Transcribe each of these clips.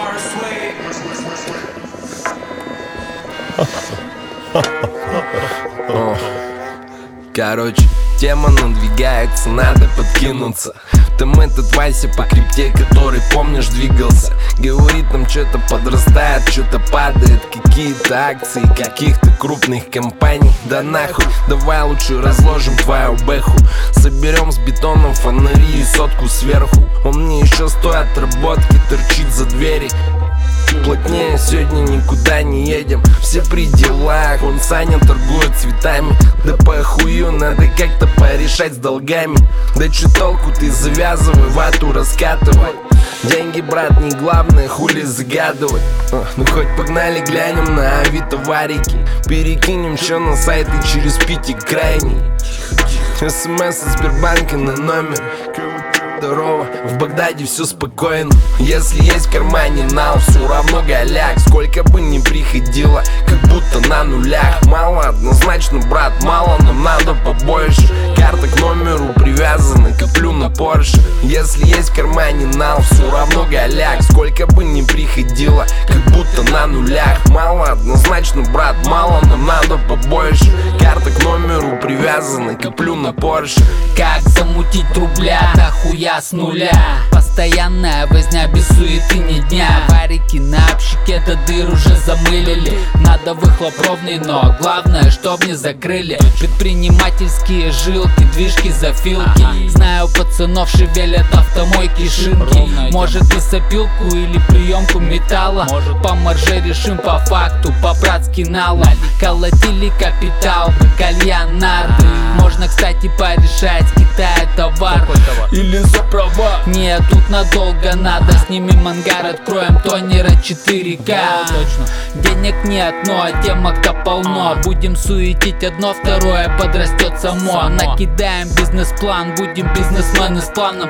Короче, тема надвигается, надо подкинуться. Там этот Вася по крипте, который, помнишь, двигался. Говорит, нам что-то подрастает, что-то падает. Какие-то акции каких-то крупных компаний. Да нахуй, давай лучше разложим твою бэху. Соберем с бетоном фонари и сотку сверху. Он мне еще стоит отработки, торчит за двери. Плотнее сегодня никуда не едем, все при делах. Он Саня торгует цветами. Да похую, надо как-то порешать с долгами. Да че толку, ты завязывай, вату раскатывай. Деньги, брат, не главное, хули загадывать. Ну хоть погнали, глянем на авито варики. Перекинем чё на сайт и через Питик крайний. СМС из Сбербанка на номер. Здорово, в Багдаде все спокойно. Если есть в кармане нал, все равно голяк. Сколько бы ни приходило, как будто на нулях. Мало однозначно, брат, мало, нам надо побольше. Карта к номеру привязана, коплю на Порше. Если есть в кармане нал, все равно голяк. Сколько бы ни приходило, как будто на нулях. Мало однозначно, брат, мало, нам надо побольше. Карта к номеру привязана, коплю на Порше. Как замутить рубля, дохуя с нуля. Постоянная возня без суеты ни дня. Варики на общике до дыр уже замылили. Надо выхлоп ровный, но главное, чтоб не закрыли. Предпринимательские жилки, движки, зафилки. Знаю пацанов, шевелят автомойки, шинки. Может лесопилку или приемку металла. По марже решим по факту, по-братски налог. Колотили капитал, кальян, нарды. Можно, кстати, порешать с Китая товар. Или за права. Нет, тут надолго надо. Снимем ангар, откроем тонера 4К. Денег нет, но темок-то полно. Будем суетить одно, второе подрастет само. Накидаем бизнес-план, будем бизнесмены с планом.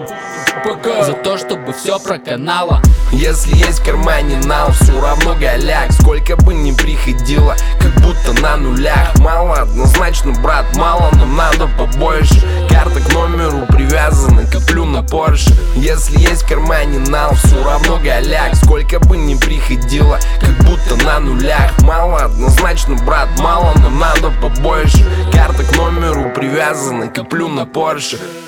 За то, чтобы все проканало. Если есть в кармане нал, все равно голяк. Сколько бы ни приходило, как будто на нулях. Мало однозначно, брат, мало, нам надо побольше. Карта к номеру привязана, коплю на Порше. Если есть в кармане нал, все равно голяк. Сколько бы ни приходило, как будто на нулях. Мало однозначно, брат, мало, нам надо побольше. Карта к номеру привязана, коплю на Порше.